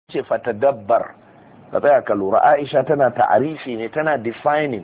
ce fatadabbar ka tsaya ka lura. Aisha tana ta'arifi ne, tana defining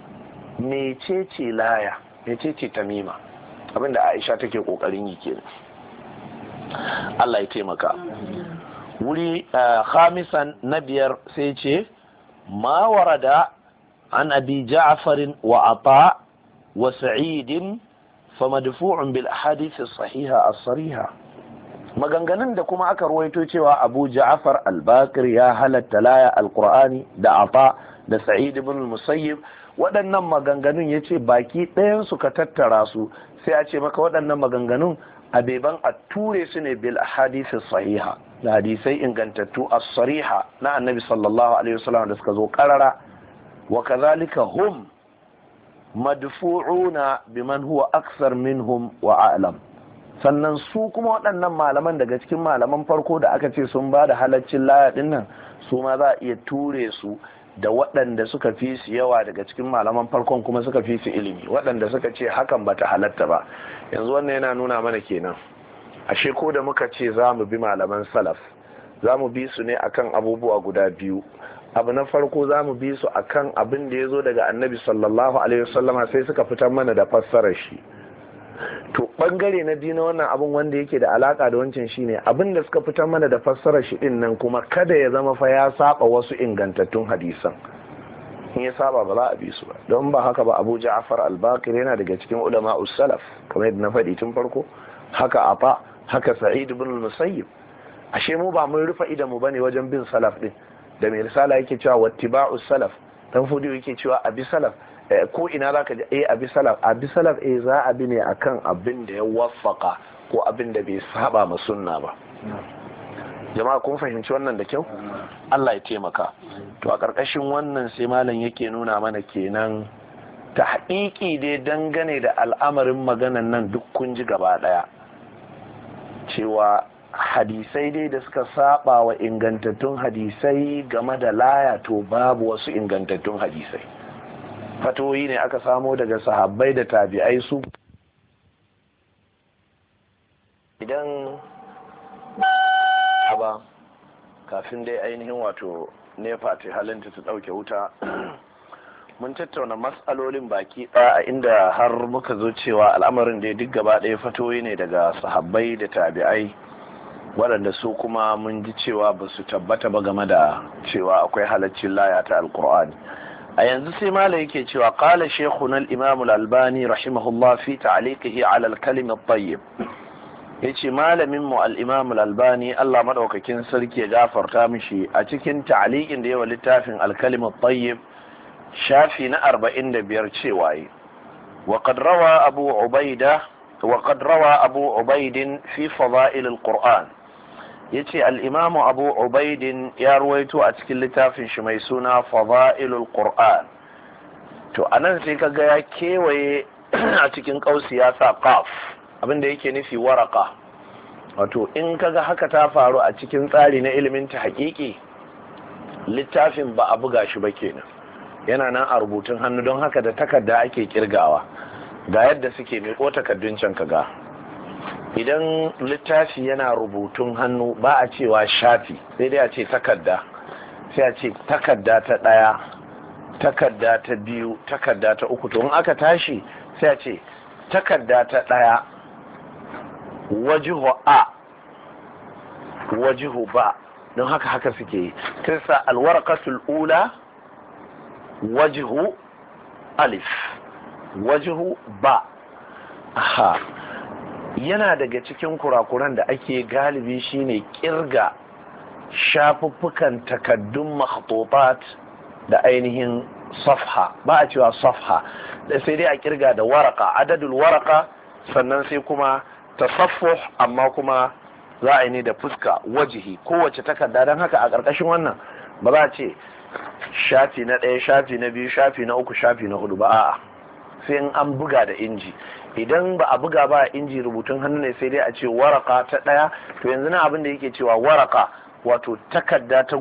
mecece laya, mecece tamima, abinda Aisha take kokarin yi kenan. Allah ya taimaka. Wuri khamisan na biyar sai ce ma warada an abi ja'farin wa ata wa sa'idin fa madfu'un bil ahadith as-sahiha as-sariha. Maganganun da kuma aka ruwaito cewa Abu Ja'far al-Baqir ya halatta laya al-Qur'ani da Ata da Sa'id ibn al-Musayyib, waɗannan maganganun yace baki ɗayan su ka tattara su sai a ce maka waɗannan maganganun abeban a ture su ne bil ahadith as-sahiha, da hadisai ingantattu as-sariha na Annabi sallallahu alaihi wasallam da suka zo karara. Wa kadhalika hum madfu'una biman huwa akthar minhum wa a'lam. Sannan su kuma waɗannan malaman daga cikin malaman farko da aka ce sun ba da halaccin laya ɗin nan, su ma za a iya ture su da waɗanda suka fi su yawa daga cikin malaman farkon kuma suka fi su ilimi, waɗanda suka ce hakan bata halatta ba. Yanzu wannan yana nuna mana kenan ashe ko da muka ce za mu bi malaman salaf, za mu bi su ne akan abubuwa guda biyu. Abu na farko za mu bi su akan abin da ya zo daga Annabi sallallahu alaihi wasallama sai suka fitar mana da fassarar shi. To bangare na biyu na wannan abun wanda yake da alaka da wancan shine abin da suka fitar mana da fassarar shi din nan kuma kada ya zama fa ya saba wasu ingantattun hadisan. In ya saba ba za a bi su ba, don ba haka ba Abu Ja'far al-Baqir yana daga cikin ulama us-salaf kamar yadda na faɗi tun farko, haka Ata, haka Sa'id ibn al-Musayyib. Ashe mu ba mun rufe idan mu bane wajen bin salaf din, da mai risala yake cewa wattiba'us salaf, dan fudu yake cewa abi salaf. Ko ina za ka ji abi salaf za a bi ne akan abin da ya waffaka ko abin da bai saba ma sunna ba. Jama'a kun fahimci wannan da kyau? Allah ya taimaka. To a ƙarƙashin wannan sai malam yake nuna mana kenan ta haƙiƙi dai dangane da al'amarin maganan nan duk kun ji gaba ɗaya cewa hadisai dai da suka saba wa ingantattun hadisai game da laya to babu wasu ingantattun hadisai. Fatoyi ne aka samo daga sahabbai da tabi'ai su. Idan ba kafin dai ainihin wato nefa ta halinta ta dauke wuta mun tattauna matsalolin baki ɗaya inda har muka zo cewa al'amarin da duk gaba ɗaya fatoyi ne daga sahabbai da tabi'ai waɗanda su kuma mun ji cewa ba su tabbata ba game da cewa akwai halaccin laya ta alkur'ani. A yanzu sai malai yake cewa qala shaykhuna al-imam al-albani rahimahullah fi ta'liqihi 'ala al-kalim at-tayyib, yace malamin mu al-imam al-albani Allah madaukakin sarki ya gafarta mishi a cikin ta'liqin da yawa littafin al-kalim at-tayyib shafi na 45 cewa wa qad rawa abu ubaid fi fada'il al-qur'an, yace al-imam abu ubaidin ya ruwaito a cikin littafin shi mai suna fada'ilul qur'an. To anan sai kaga ya kewaye a cikin kausi ya sa qaf, abinda yake nufi waraka. Wato in kaga haka ta faru a cikin tsari na ilimin ta haƙiƙi, littafin ba a buga shi ba kenan, yana nan a rubutun hannu, don haka da takarda ake kirgawa. Ga yadda suke mai ko takardun can kaga, idan littafi yana rubutun hannu ba a cewa shafi, sai dai a ce takarda, sai a ce takarda ta ɗaya, takarda ta biyu, takarda ta uku. To in aka tashi sai a ce takarda ta ɗaya wajihu a, wajihu ba, don haka suke yi. Kirsa alwarqatul ula wajihu alif, wajihu ba. Aha, yana daga cikin kurakuran da ake galibi shine kirga shafuffukan takaddun makhtutat da ainihin safha, ba a cewa safha, da sai dai a kirga da waraka, adadul waraka, sannan sai kuma tasaffuh, amma kuma za a yi ne da fuska, wajihi, kowace takarda. don haka a ƙarƙashin wannan ba za a ce shafi na ɗaya, shafi na biyu, shafi na uku, shafi na hudu ba, a'a, sai in an buga da inji. Idan ba a buga ba a inji rubutun hannu ne sai dai a ce waraka ta ɗaya. To yanzu na abin da yake cewa waraka wato takarda ta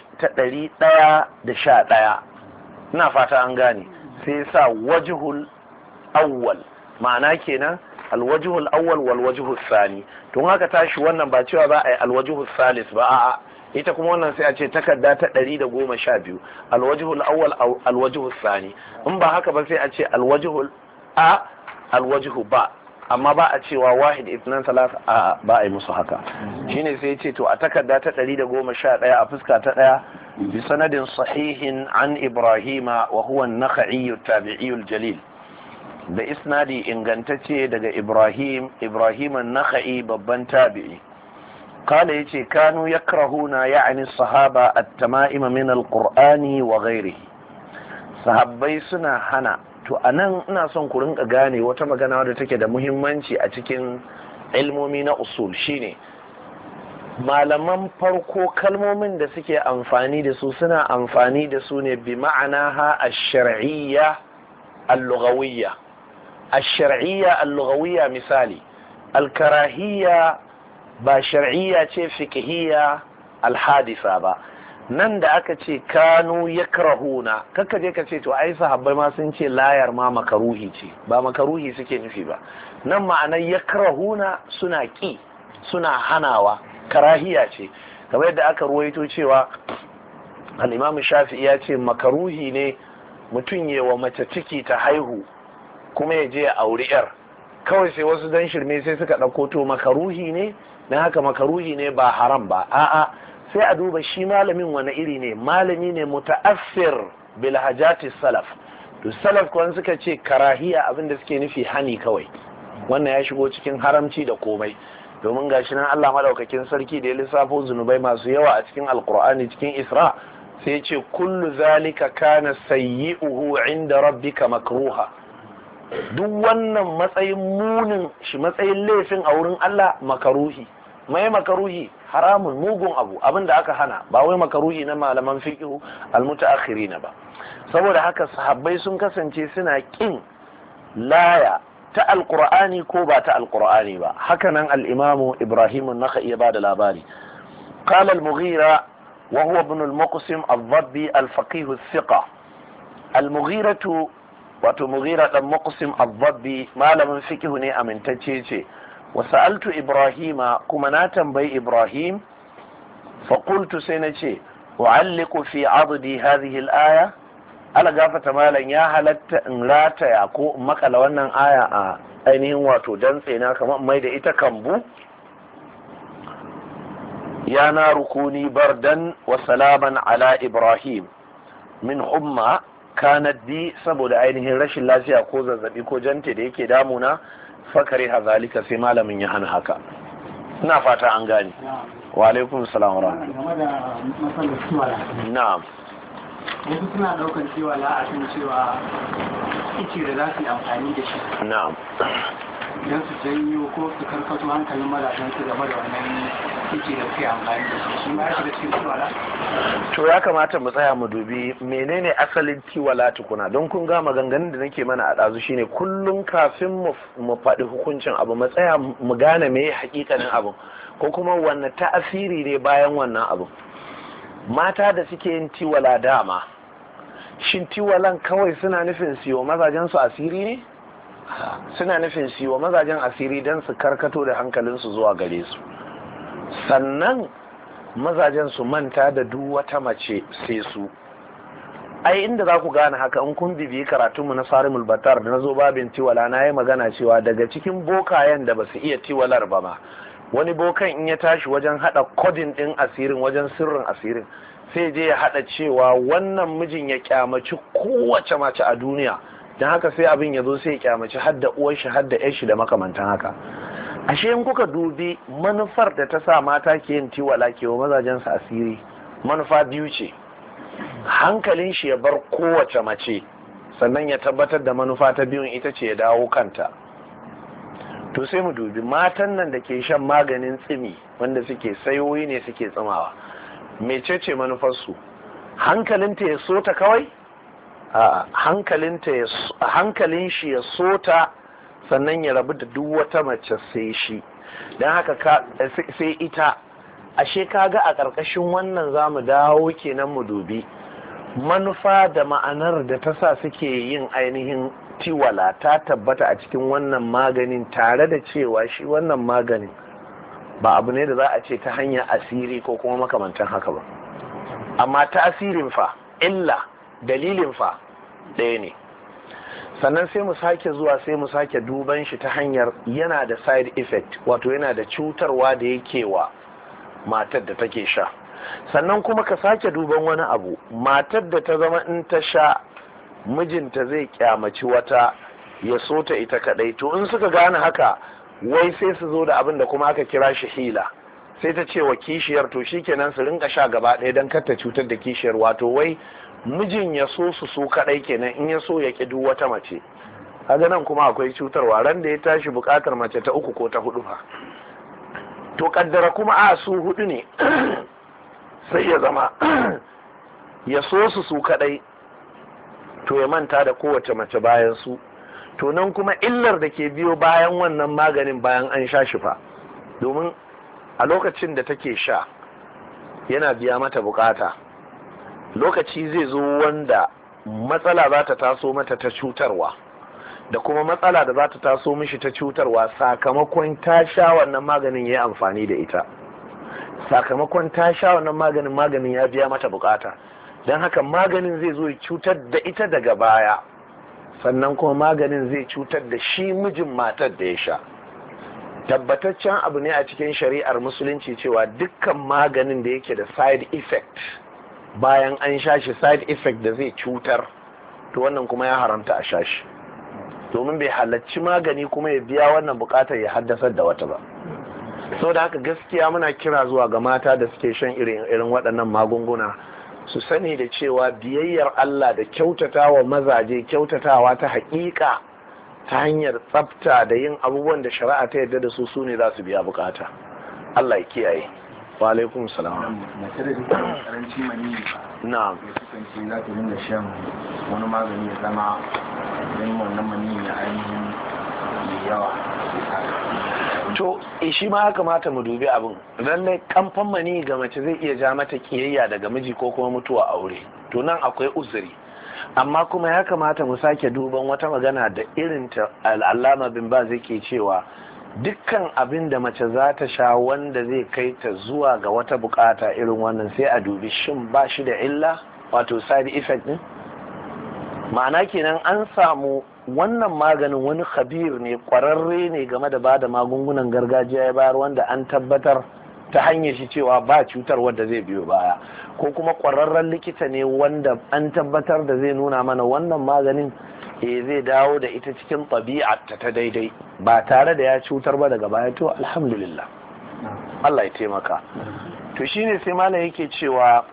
111. Ina fata an gane. Sai sa wajhul awwal, ma'ana kenan alwajhul awwal wal wajhul thani. To haka tashi wannan ba cewa za a yi alwajhul salis ba, a'a, ita kuma wannan sai a ce takarda ta 112 alwajhul awwal aw alwajhul thani. in ba haka ba sai a ce alwajhul a alwajhu ba, amma ba a cewa wahid ithnan salasa a ba a yi musu haka. shine sai ya ce to a takarda ta 111 a fuska ta 1 bi sanadin sahihin an ibrahima wa huwa an-nakhai at-tabi'i al-jalil, da isnadi ingantacce daga ibrahim an-nakhai babban tabi'i. قال يتي كانوا يكرهون يعني الصحابة التمائم من القرآن وغيره. sahabbai suna hana. To anan ina son ku rinka gane wata magana wadda take da muhimmanci a cikin ilmomi na usul, shine malaman farko kalmomin da suke amfani da su suna amfani da su ne bi ma'anaha ash-shar'iyya al-lughawiyya. ash-shar'iyya al-lughawiyya misali al-karahiyya ba shar'iyya ce fiqhiyya al-hadisa ba. nan da aka ce kanu yakrahuna, kakka je ka ce to ai sahabbai ma sun ce layar ma makaruhi ce, ba makaruhi suke nufi ba. nan ma'anar yakrahuna suna ki, suna hanawa, karahiya ce. kamar yadda aka ruwaito cewa al-Imam Shafi'i ya ce makaruhi ne mutum ya wa mace ciki ta haihu kuma ya je ya auri yar, kawai sai wasu dan shirme sai suka ɗauko to makaruhi ne, na haka makaruhi ne ba haram ba. a'a, sai a duba shi malamin wani iri ne, malami ne muta'assir bil hajati salaf. to salaf kuwan suka ce karahiya abinda suke nufi hani kawai, wannan ya shigo cikin haramci da komai. domin gashi nan Allah madaukakin sarki da ya lissafo zunubai masu yawa a cikin alqur'ani cikin Isra sai ya ce kullu zalika kana sayyi'uhu inda rabbika makruha. duk wannan matsayin munin shi, matsayin laifin a wurin Allah makaruhi. mai makaruhi haramun, mugun abu, abin da aka hana, ba wai makaruhi na malaman fiqhu almutaakhirin ba. saboda haka sahabbai sun kasance suna kin laya ta alqur'ani ko ba ta alqur'ani ba. haka nan al-imam Ibrahim an-Nakhai ya bada labari. qala al-Mughira wa huwa ibn al-Muqsim al-Dhabbi al-faqih al-thiqa. al-Mughiratu wato Mughira dan Muqsim al-Dhabbi malamin fiqhu ne amintacce ce. وسألت إبراهيم كما ناتم بي إبراهيم فقلت سينتي أعلق في عضدي هذه الآية ألا قافة مالا يا هلت لا تياكو مكلا وانا آية أينهم واتو جنسينا كما ميدا إتكمبو يا نار كوني بردا وسلاما على إبراهيم من حمى كانت دي سبو عينه رش الله سيأكو زبي كو جنتي ديكي دامنا fakari hazalika sai malamin ya hana haka. ina fata an gani. wa alaikum salam wa rahmatullahi. na'am. wasu suna daukan cewa la'atin cewa ice da za su yi amfani da shi. na'am. don su janyo ko su karkato hankalin mazajen su game da wannan ice da suke amfani da shi. shi ma ya shiga cikin tiwala. to ya kamata mu tsaya mu dubi menene asalin tiwala tukuna, don kun ga maganganun da nake mana a ɗazu shine kullum kafin mu faɗi hukuncin abu mu tsaya mu gane me hakikanin abu ko kuma wanne ta'asiri ne bayan wannan abu. mata da suke yin tiwala dama, shin tiwalan kawai suna nufin siyo mazajen su asiri ne? suna nufin siyo mazajen asiri don su karkato da hankalinsu zuwa gare su, sannan mazajen su manta da duk wata mace sai su. ai inda za ku gane haka in kun bibiyi karatunmu na Sarimul Battar da na zo babin tiwala na yi magana cewa daga cikin bokayen da ba su iya tiwalar ba ma, wani bokan in ya tashi wajen hada kodin din asirin, wajen sirrin asirin, sai je ya hada cewa wannan mijin ya kyamaci kowace mace a duniya, don haka sai abin ya zo sai ya kyamaci hadda uwar shi hadda yar shi da makamantan haka. ashe in kuka dubi manufar da ta sa mata ke yin tiwala ke wa mazajen su asiri, manufa biyu ce. hankalin shi ya bar kowace mace, sannan ya tabbatar da manufa ta biyun ita ce ya dawo kanta. to sai mu dubi matan nan da ke shan maganin tsimi wanda suke sayoyi ne suke tsimawa, mecece manufarsu? hankalinta ya so ta kawai? hankalin shi ya so ta sannan ya rabu da duk wata mace sai shi, don haka sai ita. ashe kaga a ƙarƙashin wannan za mu dawo kenan mu dubi manufa da ma'anar da ta sa suke yin ainihin tiwala ta tabbata a cikin wannan maganin, tare da cewa shi wannan maganin ba abu ne da za a ce ta hanyar asiri ko kuma makamantan haka ba. Amma tasirin fa, illa, dalilin fa ɗaya ne. Sannan sai mu sake zuwa sai mu sake duban shi ta hanyar yana da side effect, wato yana da cutarwa da yake wa matar da take sha. Sannan kuma ka sake duban wani abu, matar da ta zama in ta sha mijinta zai kyamaci wata ya so ta ita kadai, to in suka gane haka wai sai su zo da abin da kuma aka kira shi hila, sai ta ce wa kishiyar to shikenan su rinka sha gaba ɗaya don kar ta cutar da kishiyar, wato wai mijin ya so su kadai kenan, in ya so ya ki duk wata mace. Kaga nan kuma akwai cutarwa, ran da ya tashi bukatar mace ta uku ko ta hudu fa, to kaddara kuma a su hudu ne sai ya zama ya so su kadai, to ya manta da kowace mace bayan su. To nan kuma illar da ke biyo bayan wannan maganin bayan an sha shi fa, domin a lokacin da take sha yana biya mata bukata, lokaci zai zo wanda matsala za ta taso mata ta cutarwa, da kuma matsala da za ta taso mishi ta cutarwa sakamakon ta sha wannan maganin ya yi amfani da ita, sakamakon ta sha wannan maganin ya biya mata bukata, don haka maganin zai zo ya cutar da ita daga baya, sannan kuma maganin zai cutar da shi mijin matar da ya sha. Tabbataccen abu ne a cikin shari'ar musulunci cewa dukkan maganin da yake da side effect, bayan an sha shi side effect da zai cutar, to wannan kuma ya haramta a sha shi, domin bai halarci magani kuma ya biya wannan bukatar ya haddasar da wata ba. Sau da haka gaskiya muna kira zuwa ga mata da suke shan irin waɗannan magunguna su sani da cewa biyayyar Allah da kyautatawa mazaje, kyautatawa ta haƙiƙa ta hanyar tsafta da yin abubuwan da shari'a ta yarda da su ne za su biya bukata. Allah ya kiyaye. Wa alaikum salam. Mace da take karancin mani na'am, ya kasance za ta dinga shan wani magani ya zama don wannan mani ya ainihin yawa. to shi ma ya kamata mu dubi abin. Lallai kamfan mani ga mace zai iya ja mata kiyayya daga miji ko kuma mutuwa aure, to nan akwai uzuri. Amma kuma ya kamata mu sake duban wata magana da irin ta al'allama bin Baz yake cewa dukkan abin da mace za ta sha wanda zai kai ta zuwa ga wata bukata irin wannan sai a dubi shin ba shi da illa, wato side effect din. Ma'ana kenan an samu wannan maganin wani khabir ne, kwararre ne game da bada magungunan gargajiya ya bayar, wanda an tabbatar ta hanyar shi cewa ba cutar wadda zai biyo baya, ko kuma kwararren likita ne wanda an tabbatar da zai nuna mana wannan maganin zai dawo da ita cikin ɗabi'arta ta daidai ba tare da ya cutar ba daga baya, to alhamdulillah, Allah ya taimaka. To shine sai malam yake cewa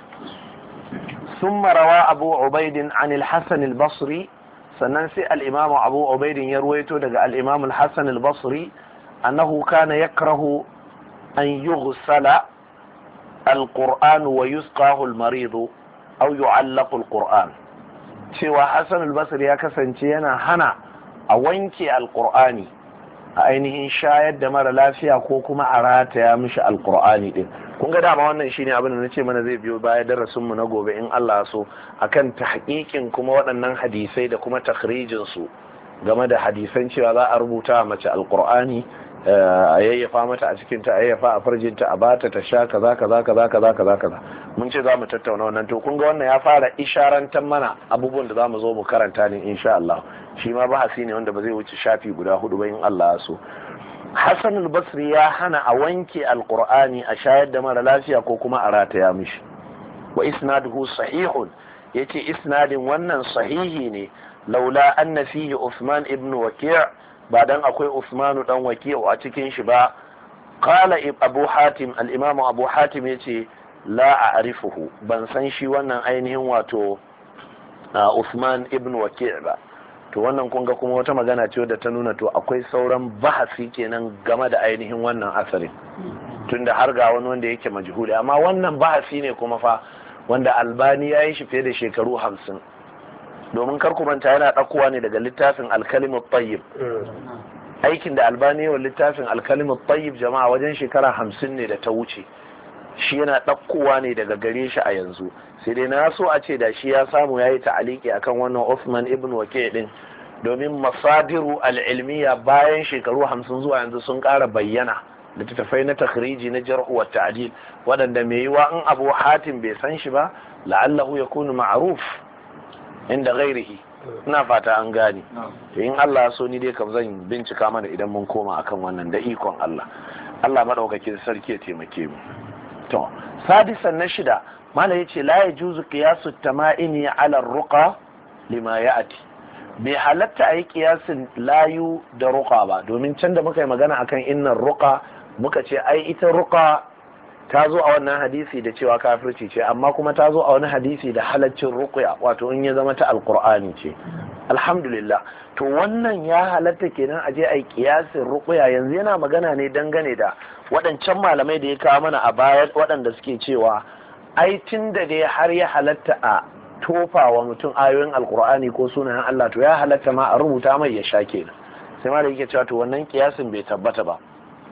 ثم روى أبو عبيد عن الحسن البصري، sannan sai al'imamu abu ubaidin ya ruwaito daga al'imamu hassan al-basri annahu kana yakrahu an yughsala al-qur'an wa yusqahu al-maridu aw yu'allaqu al-qur'an, cewa hassan al-basri ya kasance yana hana a wanke al-qur'ani, a ainihin shayar da mara lafiya ko kuma a rataya mishi al-qur'ani din. Kun ga dama wannan shine abin da nace mana zai biyo baya darasin mu na gobe in Allah so, akan tahqiqin kuma waɗannan hadisai da kuma takhrijin su game da hadisan cewa za a rubuta mace alqur'ani, a yayyafa mata a cikin ta, a yayyafa a farjin ta, a bata ta sha kaza kaza kaza kaza kaza kaza. Mun ce za mu tattauna wannan, to kun ga wannan ya fara isharantan mana abubuwan da za mu zo mu karanta ne insha Allah. Shi ma bahasi ne wanda ba zai wuce shafi guda 4 ba in Allah so. Hassan al-Basri ya hana a wanke alqur'ani a shayar da mara lafiya ko kuma a rataya mishi. Wa isnaduhu sahihun, yace isnadin wannan sahihi ne, laula anna fihi Uthman ibn Waki', ba dan akwai Uthman dan Waki' a cikin shi ba. Qala Abu Hatim, al-Imam Abu Hatim yace la a'rifuhu, ban san shi wannan ainihin wato Uthman ibn Waki' ba. To wannan kun ga kuma wata magana ce da ta nuna to akwai sauran bahasi kenan game da ainihin wannan asarin, tunda har ga wani wanda yake majhuli. Amma wannan bahasi ne kuma fa wanda Albani ya yi shi fiye da shekaru 50, domin kar ku manta yana ɗaukowa ne daga littafin Al-Kalimut Tayyib. Aikin da Albani wa littafin Al-Kalimut Tayyib jama'a wajen shekara 50 ne da ta wuce, shi yana ɗaukowa ne daga gare shi a yanzu. Sai dai na so a ce da shi ya samu ya yi ta'aliki akan wannan Uthman ibn Waki' din, domin masadiru al-ilmiya bayan shekaru 50 zuwa yanzu sun ƙara bayyana littattafai na takhriji na jarh wa ta'dil waɗanda mai yiwa in Abu Hatim bai san shi ba la'allahu yakunu ma'ruf inda ghairihi. ina fata an gane. In Allah so ni dai kam zan bincika mana idan mun koma akan wannan da ikon Allah. Allah madaukakin sarki ya taimake mu. To sadisan na shida mala yace la yajuzu qiyasu tama'ini ala ruqa lima ya'ti. Bai halatta a yi kiyasin layu da ruqa ba, domin can da muka yi magana akan innan ruqa muka ce ai ita ruqa ta zo a wannan hadisi da cewa kafirci ce, amma kuma ta zo a wani hadisi da halaccin ruqya, wato in ya zama ta alqur'ani ce. Alhamdulillah. To wannan ya halatta kenan a je a yi kiyasin ruqya. Yanzu yana magana ne dangane da waɗancan malamai da ya kawo mana a baya waɗanda suke cewa ai tun da dai har ya halatta a tofa wa mutum ayoyin alkur'ani ko sunayen Allah, to ya halatta ma a rubuta mai ya sha kenan. Sai ma da yake cewa to wannan kiyasin bai tabbata ba.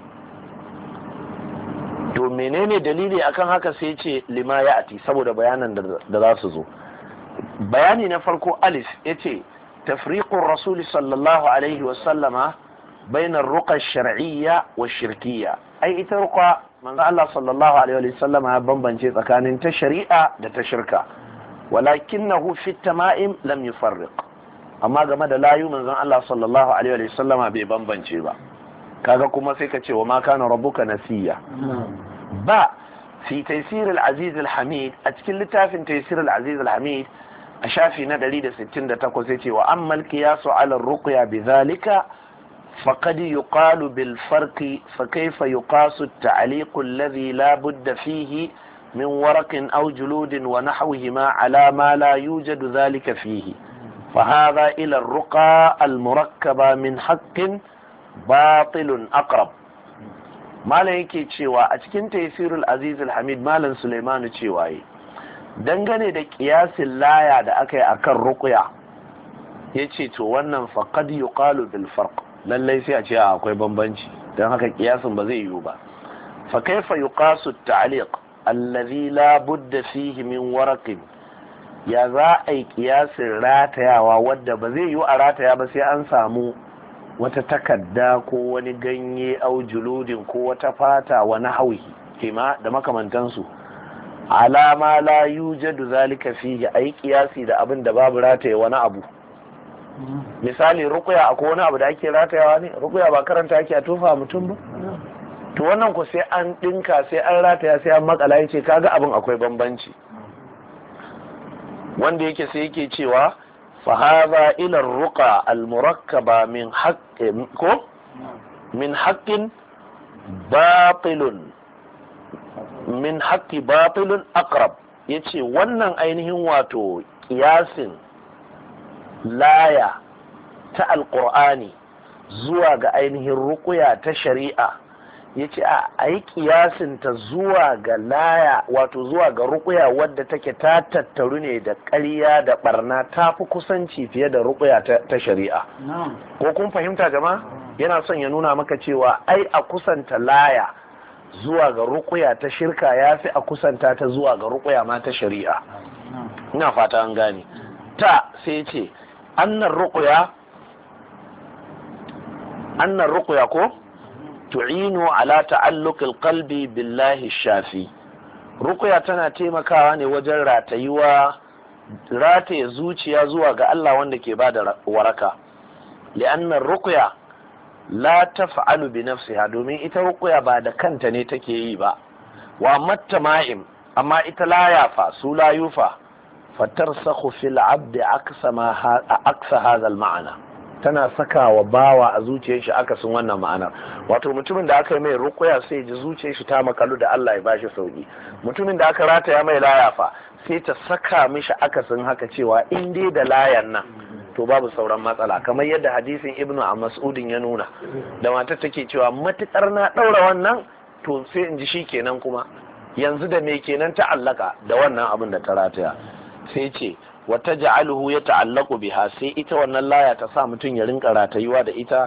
To menene dalili akan haka? sai ce lima ya ati, saboda bayanan da za su zo. Bayani na farko alif yace tafriqur rasul sallallahu alaihi wa sallama bainar ruqa shar'iyya wa shirkiyya. Ai ita ruqa manzo Allah sallallahu alaihi wa sallama ya bambance tsakanin ta shari'a da ta shirka. ولكنه في التمائم لم يفرق. amma game da layu manzon Allah sallallahu alaihi wa sallama bai bambance ba. kaga kuma sai ka ce wa ma kana rabbuka nasiya. ba fi taysir al-aziz al-hamid, a cikin littafin taysir al-aziz al-hamid a shafi na 168 sai ce wa amma al-qiyas ala ar-ruqya bidhalika faqad yuqalu bil farqi fa kayfa yuqasu at-ta'liq alladhi la budda fihi من ورق أو جلود ونحوهما على ما لا يوجد ذلك فيه فهذا إلى الرقى المركبة من حق باطل أقرب. مالا yake cewa a cikin taysirul aziz al-hamid malan Sulaiman cewa dangane da kiyasin laya da aka yi akan ruqya yace to wannan faqad yuqalu bil farq, lallai sai a ce akwai bambanci, dan haka kiyasin ba zai yiwu ba. fa kaifa yuqasu at-ta'liq allazi la budda fihi min waraqin, ya za a yi kiyasin ratayawa wadda ba zai yiwu a rataya ba sai an samu wata takarda ko wani ganye au juludin ko wata fata wa nahwihi kima da makamantansu, alama la yujadu zalika fihi, a yi kiyasi da abin da babu rataye wani abu. Misali ruqya, akwai wani abu da ake ratayawa ne? Ruqya ba karanta ake a tofa mutum ba? To wannan ku sai an dinka, sai an rataya, sai an makala. yace kaga abin akwai bambanci. Wanda yake sai yake cewa fa hadha ila ruqa al murakkaba min haqqin ko min haqqin batilun min haqqi batilun aqrab. yace wannan ainihin wato kiyasin laya ta alqur'ani zuwa ga ainihin ruqya ta shari'a, yace a yi kiyasin ta zuwa ga laya, wato zuwa ga ruqya wadda take ta tattaru ne da ƙarya da barna, ta fi kusanci fiye da ruqya ta shari'a. Ko kun fahimta jama'a? Yana son ya nuna maka cewa ai a kusanta laya zuwa ga ruqya ta shirka ya fi a kusanta ta zuwa ga ruqya ma ta shari'a. Ina fata an gane. Ta sai ce annar ruqya ko tu'inu ala ta'alluq al-qalbi billahi shafi. Ruqya tana taimakawa ne wajen rataye zuciya zuwa ga Allah wanda ke bada waraka. li'anna ruqya la taf'alu bi nafsiha, domin ita ruqya ba da kanta ne take yi ba. wa mattama'im, amma ita la yafa su la yufa fatarsakhu fil 'abdi aksa hadha al-ma'na, tana saka wa bawa a zuciyar shi akasin wannan ma'anar. Wato mutumin da aka yi mai ruqya sai ji zuciyar shi ta makalu da Allah ya bashi sauki. Mutumin da aka rataya mai layafa sai ta saka mishi akasin haka, cewa in dai da layan nan to babu sauran matsala, kamar yadda hadisin Ibnu Mas'udin ya nuna, da matar take cewa matukar na daura wannan to sai in ji shi kenan, kuma yanzu da me kenan ta allaka da wannan abin da ta rataya. Sai ce wata ja'aluhu ya ta'allaku biha, sai ita wannan laya ta sa mutum ya rinka ratayuwa da ita